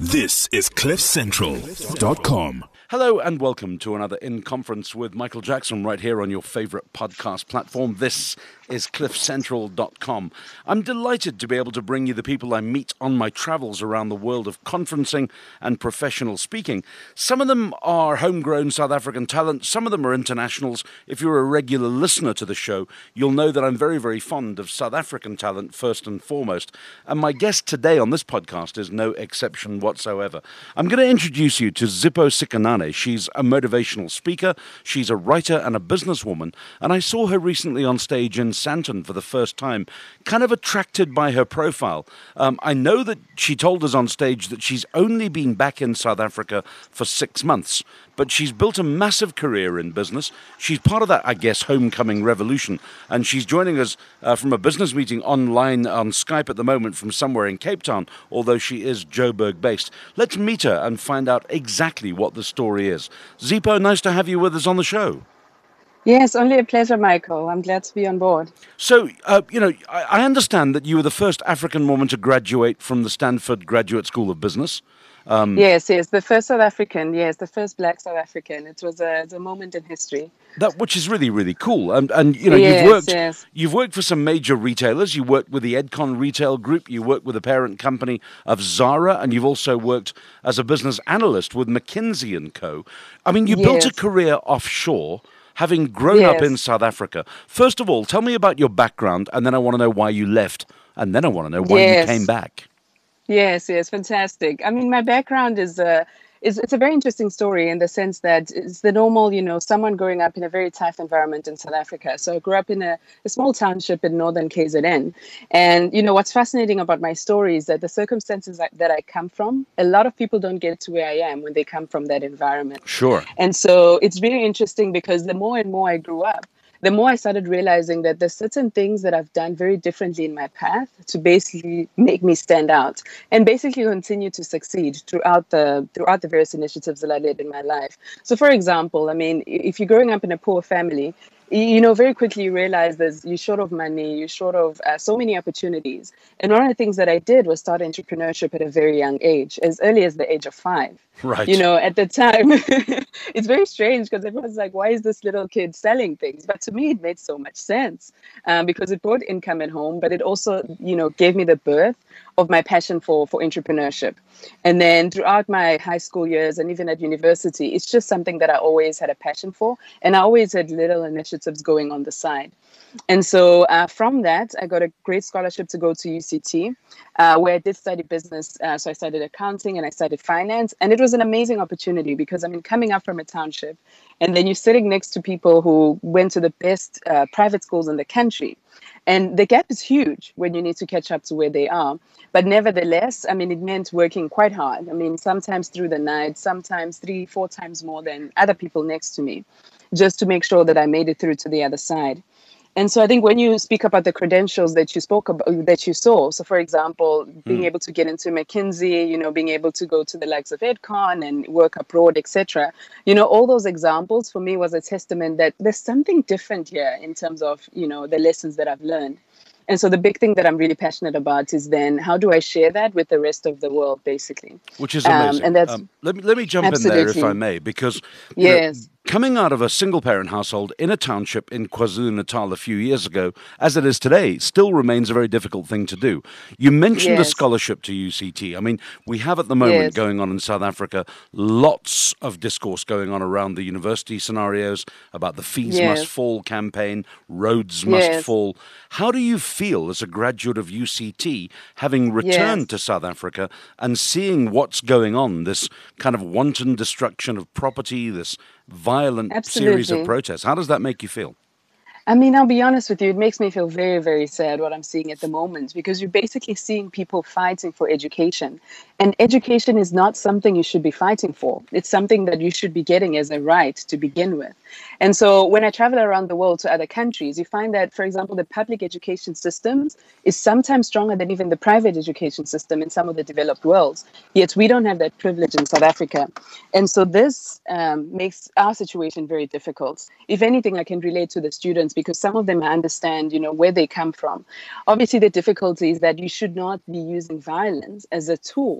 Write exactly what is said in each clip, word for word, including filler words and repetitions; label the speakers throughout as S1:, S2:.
S1: This is cliff central dot com.
S2: Hello and welcome to another In Conference with Michael Jackson right here on your favorite podcast platform. This is cliff central dot com. I'm delighted to be able to bring you the people I meet on my travels around the world of conferencing and professional speaking. Some of them are homegrown South African talent. Some of them are internationals. If you're a regular listener to the show, you'll know that I'm very, very fond of South African talent first and foremost. And my guest today on this podcast is no exception whatsoever. I'm going to introduce you to Zipho Sikanane. She's a motivational speaker, she's a writer and a businesswoman, and I saw her recently on stage in Sandton for the first time, kind of attracted by her profile. Um, I know that she told us on stage that she's only been back in South Africa for six months, but she's built a massive career in business. She's part of that, I guess, homecoming revolution, and she's joining us uh, from a business meeting online on Skype at the moment from somewhere in Cape Town, although she is Joburg based. Let's meet her and find out exactly what the story is. Zipho, nice to have you with us on the show.
S3: Yes, only a pleasure, Michael. I'm glad to be on board.
S2: So, uh, you know, I, I understand that you were the first African woman to graduate from the Stanford Graduate School of Business.
S3: Um, yes, yes, the first South African, yes, the first black South African. It was a, it's a moment in history.
S2: That, which is really, really cool. And, and you know,
S3: yes,
S2: you've worked
S3: yes.
S2: you've worked for some major retailers. You worked with the Edcon Retail Group. You worked with the parent company of Zara. And you've also worked as a business analyst with McKinsey and Co. I mean, you
S3: yes.
S2: built a career offshore, having grown
S3: yes.
S2: up in South Africa. First of all, tell me about your background, and then I want to know why you left, and then I want to know why
S3: yes.
S2: you came back.
S3: Yes, yes, fantastic. I mean, my background is, uh, is it's a very interesting story in the sense that it's the normal, you know, someone growing up in a very tough environment in South Africa. So I grew up in a, a small township in northern K Z N. And, you know, what's fascinating about my story is that the circumstances that, that I come from, a lot of people don't get to where I am when they come from that environment.
S2: Sure.
S3: And so it's really interesting because the more and more I grew up, the more I started realizing that there's certain things that I've done very differently in my path to basically make me stand out and basically continue to succeed throughout the throughout the various initiatives that I led in my life. So, for example, I mean, if you're growing up in a poor family, you know, very quickly you realize there's, you're short of money, you're short of uh, so many opportunities. And one of the things that I did was start entrepreneurship at a very young age, as early as the age of five.
S2: Right.
S3: You know, at the time, it's very strange because everyone's like, why is this little kid selling things? But to me, it made so much sense um, because it brought income at home, but it also, you know, gave me the birth of my passion for, for entrepreneurship. And then throughout my high school years and even at university, it's just something that I always had a passion for. And I always had little initiatives going on the side. And so uh, from that, I got a great scholarship to go to U C T, uh, where I did study business. Uh, so I studied accounting and I studied finance. And it was an amazing opportunity because, I mean, coming up from a township, and then you're sitting next to people who went to the best uh, private schools in the country. And the gap is huge when you need to catch up to where they are. But nevertheless, I mean, it meant working quite hard. I mean, sometimes through the night, sometimes three, four times more than other people next to me, just to make sure that I made it through to the other side. And so I think when you speak about the credentials that you spoke about, that you saw, so for example, being mm. able to get into McKinsey, you know, being able to go to the likes of Edcon and work abroad, et cetera, you know, all those examples for me was a testament that there's something different here in terms of, you know, the lessons that I've learned. And so the big thing that I'm really passionate about is then how do I share that with the rest of the world, basically?
S2: Which is amazing.
S3: Um, and that's,
S2: um, let me let me jump
S3: absolutely.
S2: in there if I may, because
S3: yes.
S2: know, coming out of a single-parent household in a township in KwaZulu-Natal a few years ago, as it is today, still remains a very difficult thing to do. You mentioned
S3: yes.
S2: a scholarship to U C T. I mean, we have at the moment
S3: yes.
S2: going on in South Africa lots of discourse going on around the university scenarios about the fees
S3: yes.
S2: must fall campaign, roads must
S3: yes.
S2: fall. How do you feel as a graduate of U C T, having returned
S3: yes.
S2: to South Africa and seeing what's going on, this kind of wanton destruction of property, this violent
S3: Absolutely.
S2: series of protests? How does that make you feel?
S3: I mean, I'll be honest with you, it makes me feel very, very sad what I'm seeing at the moment, because you're basically seeing people fighting for education. And education is not something you should be fighting for. It's something that you should be getting as a right to begin with. And so when I travel around the world to other countries, you find that, for example, the public education systems is sometimes stronger than even the private education system in some of the developed worlds. Yet we don't have that privilege in South Africa. And so this um, makes our situation very difficult. If anything, I can relate to the students because some of them understand, you know, where they come from. Obviously, the difficulty is that you should not be using violence as a tool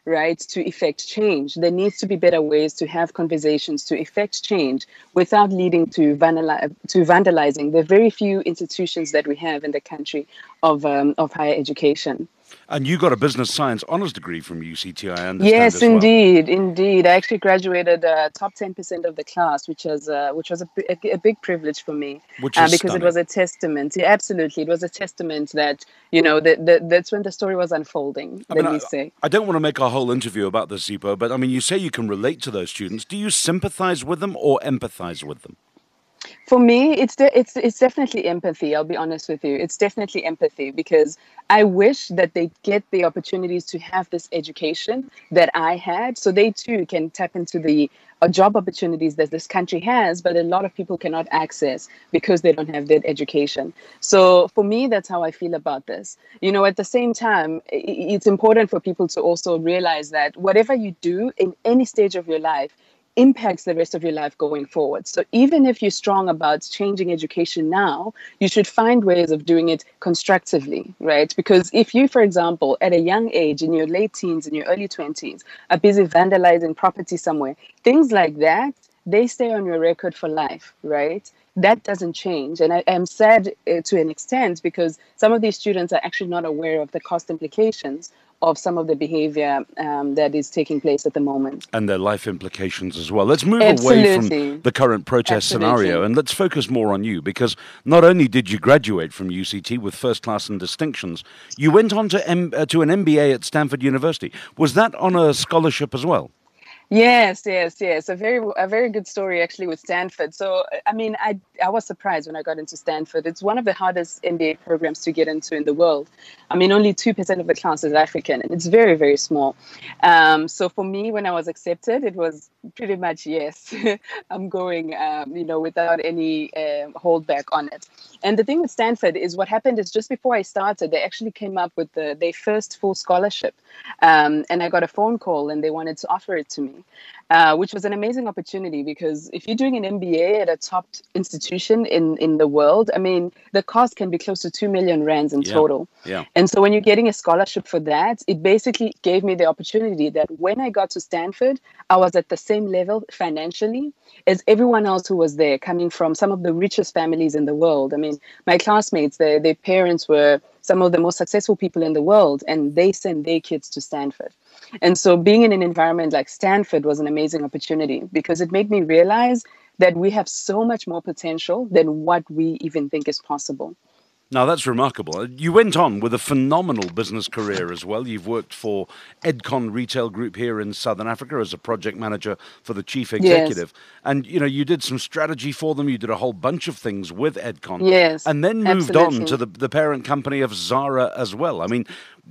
S3: right, to effect change. There needs to be better ways to have conversations to effect change without leading to, vandali- to vandalizing the very few institutions that we have in the country of, um, of higher education.
S2: And you got a business science honors degree from U C T, I understand,
S3: Yes,
S2: as well.
S3: indeed, indeed. I actually graduated uh, top ten percent of the class, which was uh, which was a, a, a big privilege for me,
S2: Which
S3: uh,
S2: is
S3: because it
S2: stunning.
S3: was a testament. Yeah, absolutely, it was a testament that, you know, that, that that's when the story was unfolding.
S2: I
S3: Let
S2: mean,
S3: me
S2: I,
S3: say.
S2: I don't want to make a whole interview about this, Zipo, but I mean, you say you can relate to those students. Do you sympathize with them or empathize with them?
S3: For me, it's de- it's it's definitely empathy. I'll be honest with you. It's definitely empathy because I wish that they get the opportunities to have this education that I had, so they too can tap into the uh, job opportunities that this country has, but a lot of people cannot access because they don't have that education. So for me, that's how I feel about this. You know, at the same time, i- i- it's important for people to also realize that whatever you do in any stage of your life impacts the rest of your life going forward. So even if you're strong about changing education now, you should find ways of doing it constructively, right? Because if you, for example, at a young age, in your late teens, in your early twenties, are busy vandalizing property somewhere, things like that, they stay on your record for life, right? That doesn't change. And I am sad uh, to an extent because some of these students are actually not aware of the cost implications of some of the behavior um, that is taking place at the moment.
S2: And their life implications as well. Let's move away from
S3: Absolutely.
S2: the current protest scenario
S3: Absolutely.
S2: and let's focus more on you, because not only did you graduate from U C T with first class and distinctions, you went on to, M- uh, to an M B A at Stanford University. Was that on a scholarship as well?
S3: Yes, yes, yes. A very, a very good story actually with Stanford. So, I mean, I, I was surprised when I got into Stanford. It's one of the hardest M B A programs to get into in the world. I mean, only two percent of the class is African, and it's very, very small. Um, so for me, when I was accepted, it was pretty much yes, I'm going, um, you know, without any uh, holdback on it. And the thing with Stanford is what happened is just before I started, they actually came up with the, their first full scholarship. Um, and I got a phone call and they wanted to offer it to me. Uh, which was an amazing opportunity because if you're doing an M B A at a top institution in, in the world, I mean, the cost can be close to two million rands in
S2: Yeah.
S3: total.
S2: Yeah.
S3: And so when you're getting a scholarship for that, it basically gave me the opportunity that when I got to Stanford, I was at the same level financially as everyone else who was there, coming from some of the richest families in the world. I mean, my classmates, their, their parents were some of the most successful people in the world, and they sent their kids to Stanford. And so being in an environment like Stanford was an amazing opportunity because it made me realize that we have so much more potential than what we even think is possible.
S2: Now, that's remarkable. You went on with a phenomenal business career as well. You've worked for Edcon Retail Group here in Southern Africa as a project manager for the chief
S3: Yes,
S2: executive. And, you know, you did some strategy for them. You did a whole bunch of things with Edcon.
S3: yes,
S2: And then moved on to
S3: absolutely.
S2: the, the parent company of Zara as well. I mean,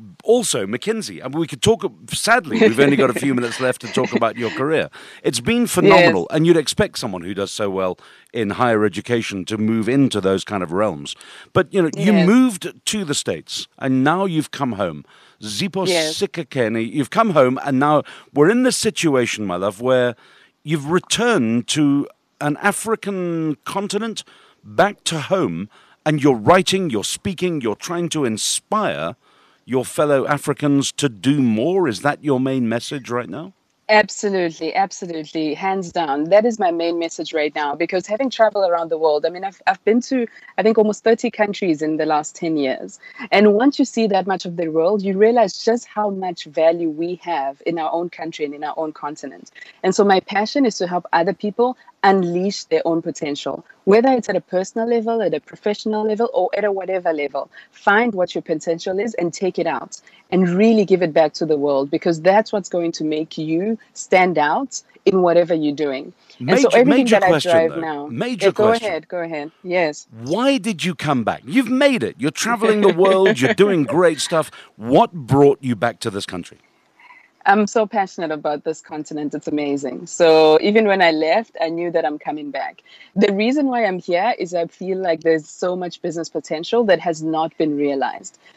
S2: also McKinsey. I mean, we could talk, sadly, we've only got a few minutes left to talk about your career. It's been
S3: Yes,
S2: phenomenal. And you'd expect someone who does so well in higher education to move into those kind of realms. But, you know, you
S3: yes,
S2: moved to the States and now you've come home. Zipo
S3: yes.
S2: Sikakeni, you've come home and now we're in this situation, my love, where you've returned to an African continent, back to home, and you're writing, you're speaking, you're trying to inspire your fellow Africans to do more. Is that your main message right now?
S3: Absolutely, absolutely, hands down. That is my main message right now because having traveled around the world, I mean, I've, I've been to, I think, almost thirty countries in the last ten years. And once you see that much of the world, you realize just how much value we have in our own country and in our own continent. And so my passion is to help other people unleash their own potential, whether it's at a personal level, at a professional level, or at a whatever level. Find what your potential is and take it out and really give it back to the world because that's what's going to make you stand out in whatever you're doing. And so
S2: Major,
S3: everything
S2: major
S3: that I
S2: question,
S3: drive
S2: though.
S3: now, yeah,
S2: Major
S3: go
S2: question.
S3: ahead, go ahead. Yes.
S2: Why did you come back? You've made it. You're traveling the world. You're doing great stuff. What brought you back to this country?
S3: I'm so passionate about this continent. It's amazing. So even when I left, I knew that I'm coming back. The reason why I'm here is I feel like there's so much business potential that has not been realized.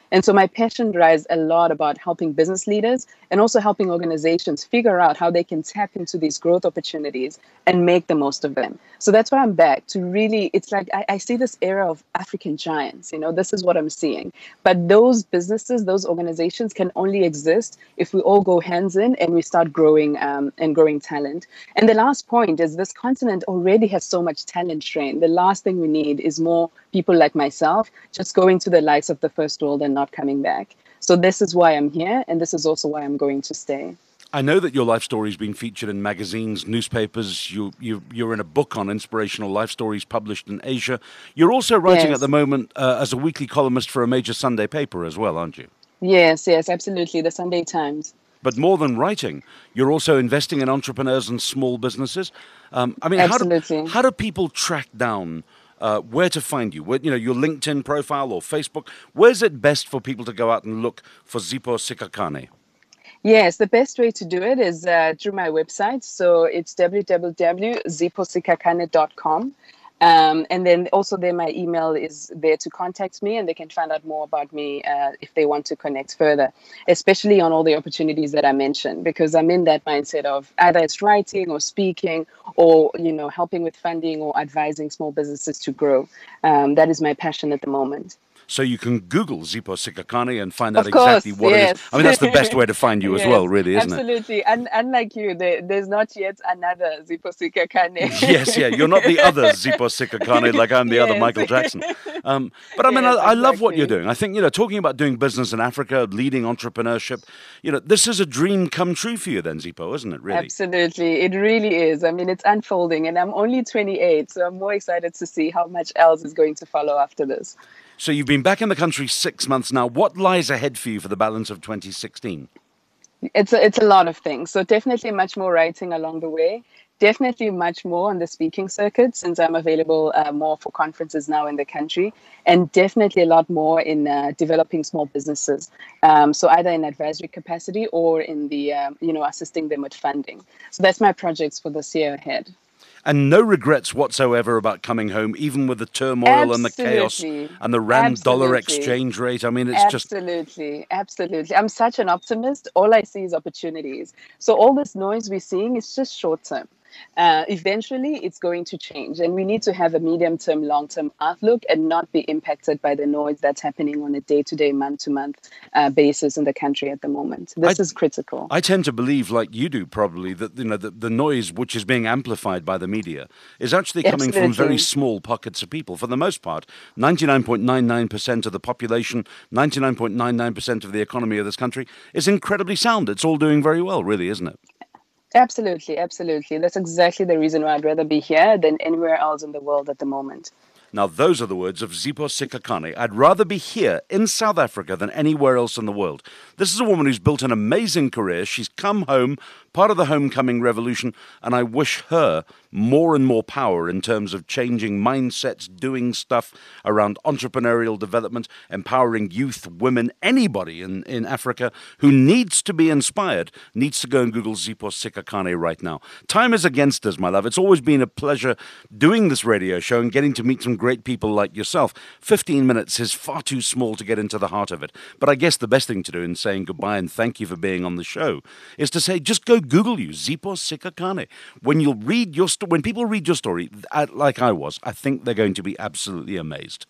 S3: And so my passion drives a lot about helping business leaders and also helping organizations figure out how they can tap into these growth opportunities and make the most of them. So that's why I'm back to really, it's like I, I see this era of African giants, you know, this is what I'm seeing. But those businesses, those organizations can only exist if we all go hands in and we start growing um, and growing talent. And the last point is this continent already has so much talent strain. The last thing we need is more people like myself just going to the likes of the first world and not coming back. So this is why I'm here, and this is also why I'm going to stay.
S2: I know that your life story has been featured in magazines, newspapers. You, you, you're in a book on inspirational life stories published in Asia. You're also writing
S3: Yes.
S2: at the moment uh, as a weekly columnist for a major Sunday paper as well, aren't you?
S3: Yes, yes, absolutely. The Sunday Times.
S2: But more than writing, you're also investing in entrepreneurs and small businesses. Um, I mean,
S3: Absolutely.
S2: How do, how do people track down uh, where to find you? Where, you know, your LinkedIn profile or Facebook. Where's it best for people to go out and look for Zipho Sikhakhane?
S3: Yes, the best way to do it is uh, through my website. So it's w w w dot zipho sikhakhane dot com. Um, and then also there, my email is there to contact me, and they can find out more about me uh, if they want to connect further, especially on all the opportunities that I mentioned, because I'm in that mindset of either it's writing or speaking or, you know, helping with funding or advising small businesses to grow. Um, that is my passion at the moment.
S2: So you can Google Zipho Sikhakhane and find out
S3: Of course,
S2: exactly what
S3: yes.
S2: it is. I mean, that's the best way to find you as
S3: Yes,
S2: well, really, isn't
S3: absolutely. And unlike you, there, there's not yet another Zipho Sikhakhane.
S2: it? Yes, yeah. You're not the other Zipho Sikhakhane like I'm the other
S3: Yes.
S2: Michael Jackson. Um, but I mean,
S3: Yes,
S2: I, I love what you're
S3: exactly.
S2: doing. I think, you know, talking about doing business in Africa, leading entrepreneurship, you know, this is a dream come true for you then, Zipho, isn't it, really?
S3: Absolutely. It really is. I mean, it's unfolding, and I'm only twenty-eight, so I'm more excited to see how much else is going to follow after this.
S2: So you've been back in the country six months now. What lies ahead for you for the balance of twenty sixteen?
S3: It's a, it's a lot of things. So definitely much more writing along the way. Definitely much more on the speaking circuit, since I'm available uh, more for conferences now in the country, and definitely a lot more in uh, developing small businesses. Um, so either in advisory capacity or in the, um, you know, assisting them with funding. So that's my projects for this year ahead.
S2: And no regrets whatsoever about coming home, even with the turmoil and the chaos
S3: Absolutely.
S2: and the rand dollar
S3: Absolutely.
S2: exchange rate. I mean, it's just...
S3: Absolutely, absolutely. I'm such an optimist. All I see is opportunities. So all this noise we're seeing is just short term. Uh, eventually, it's going to change, and we need to have a medium-term, long-term outlook and not be impacted by the noise that's happening on a day-to-day, month-to-month uh, basis in the country at the moment. This
S2: I-
S3: is critical.
S2: I tend to believe, like you do probably, that you know the, the noise which is being amplified by the media is actually coming from
S3: Absolutely.
S2: very small pockets of people. For the most part, ninety-nine point nine nine percent of the population, ninety-nine point nine nine percent of the economy of this country is incredibly sound. It's all doing very well, really, isn't it?
S3: Absolutely, absolutely. That's exactly the reason why I'd rather be here than anywhere else in the world at the moment.
S2: Now, those are the words of Zipho Sikhakhane. I'd rather be here in South Africa than anywhere else in the world. This is a woman who's built an amazing career. She's come home, part of the homecoming revolution, and I wish her more and more power in terms of changing mindsets, doing stuff around entrepreneurial development, empowering youth, women, anybody in, in Africa who needs to be inspired, needs to go and Google Zipho Sikhakhane right now. Time is against us, my love. It's always been a pleasure doing this radio show and getting to meet some great people like yourself. fifteen minutes is far too small to get into the heart of it. But I guess the best thing to do in saying goodbye and thank you for being on the show is to say, just go Google you, Zipho Sikhakhane. When you'll read your sto- when people read your story, uh, like I was, I think they're going to be absolutely amazed.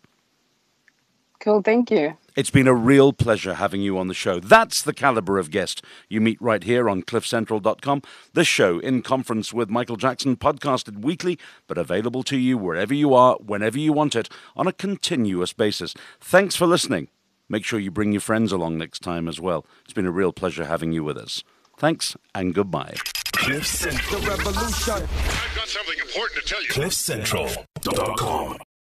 S3: Cool, thank you.
S2: It's been a real pleasure having you on the show. That's the caliber of guest you meet right here on cliff central dot com. This show, In Conference with Michael Jackson, podcasted weekly, but available to you wherever you are, whenever you want it, on a continuous basis. Thanks for listening. Make sure you bring your friends along next time as well. It's been a real pleasure having you with us. Thanks and goodbye.
S1: Cliff Central.
S4: The revolution.
S1: I've got something important to tell you. cliff central dot com